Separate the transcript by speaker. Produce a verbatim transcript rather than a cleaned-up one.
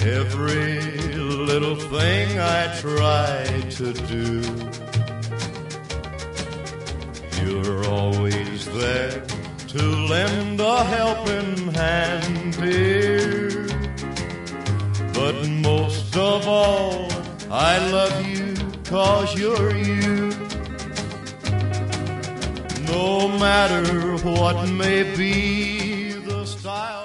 Speaker 1: every little thing I try to do. You're always there to lend a helping hand, dear. But most of all, I love you 'cause you're you. No matter what may be the style